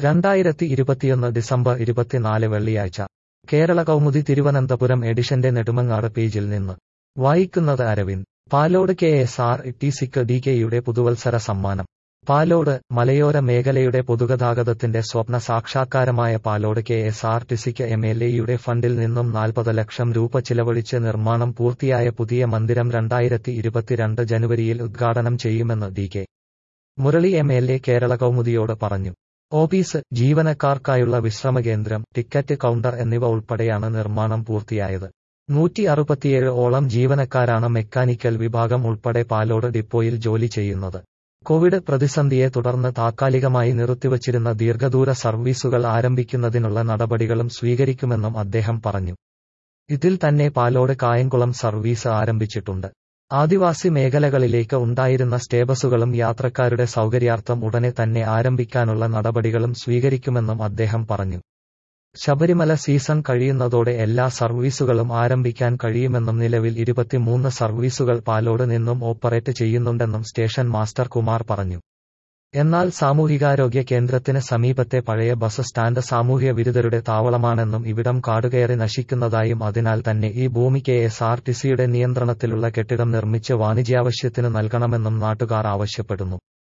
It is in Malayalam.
2021 ഡിസംബർ 24 വെള്ളിയാഴ്ച കേരള കൗമുദി തിരുവനന്തപുരം എഡിഷന്റെ നെടുമങ്ങാട് പേജിൽ നിന്ന് വായിക്കുന്നത് അരവിന്ദ്. പാലോട് KSRTCക്ക് DKയുടെ പുതുവത്സര സമ്മാനം. പാലോട് മലയോര മേഖലയുടെ പൊതുഗതാഗതത്തിന്റെ സ്വപ്ന സാക്ഷാത്കാരമായ പാലോട് KSRTCക്ക് MLAയുടെ ഫണ്ടിൽ നിന്നും 40 ലക്ഷം രൂപ ചിലവഴിച്ച് നിർമ്മാണം പൂർത്തിയായ പുതിയ മന്ദിരം 2022 ജനുവരിയിൽ ഉദ്ഘാടനം ചെയ്യുമെന്ന് DK മുരളി MLA കേരള കൗമുദിയോട് പറഞ്ഞു. ഓഫീസ്, ജീവനക്കാർക്കായുള്ള വിശ്രമകേന്ദ്രം, ടിക്കറ്റ് കൗണ്ടർ എന്നിവ ഉൾപ്പെടെയാണ് നിർമ്മാണം പൂർത്തിയായത്. 167 ഓളം ജീവനക്കാരാണ് മെക്കാനിക്കൽ വിഭാഗം ഉൾപ്പെടെ പാലോട് ഡിപ്പോയിൽ ജോലി ചെയ്യുന്നത്. കോവിഡ് പ്രതിസന്ധിയെ തുടർന്ന് താൽക്കാലികമായി നിർത്തിവച്ചിരുന്ന ദീർഘദൂര സർവീസുകൾ ആരംഭിക്കുന്നതിനുള്ള നടപടികളും സ്വീകരിക്കുമെന്നും അദ്ദേഹം പറഞ്ഞു. ഇതിൽ തന്നെ പാലോട് കായംകുളം സർവീസ് ആരംഭിച്ചിട്ടുണ്ട്. ആദിവാസി മേഖലകളിലേക്ക് ഉണ്ടായിരുന്ന സ്റ്റേബസുകളും യാത്രക്കാരുടെ സൗകര്യാർത്ഥം ഉടനെ തന്നെ ആരംഭിക്കാനുള്ള നടപടികളും സ്വീകരിക്കുമെന്നും അദ്ദേഹം പറഞ്ഞു. ശബരിമല സീസൺ കഴിയുന്നതോടെ എല്ലാ സർവീസുകളും ആരംഭിക്കാൻ കഴിയുമെന്നും നിലവിൽ 23 സർവീസുകൾ പാലോട് നിന്നും ഓപ്പറേറ്റ് ചെയ്യുന്നുണ്ടെന്നും സ്റ്റേഷൻ മാസ്റ്റർ കുമാർ പറഞ്ഞു. എന്നാൽ സാമൂഹികാരോഗ്യ കേന്ദ്രത്തിന് സമീപത്തെ പഴയ ബസ് സ്റ്റാൻഡ് സാമൂഹ്യ വിരുദ്ധരുടെ താവളമാണെന്നും ഇവിടം കാടുകയറി നശിക്കുന്നതായും അതിനാൽ തന്നെ ഈ ഭൂമി KSRTCയുടെ നിയന്ത്രണത്തിലുള്ള കെട്ടിടം നിർമ്മിച്ച് വാണിജ്യാവശ്യത്തിന് നൽകണമെന്നും നാട്ടുകാർ ആവശ്യപ്പെടുന്നു.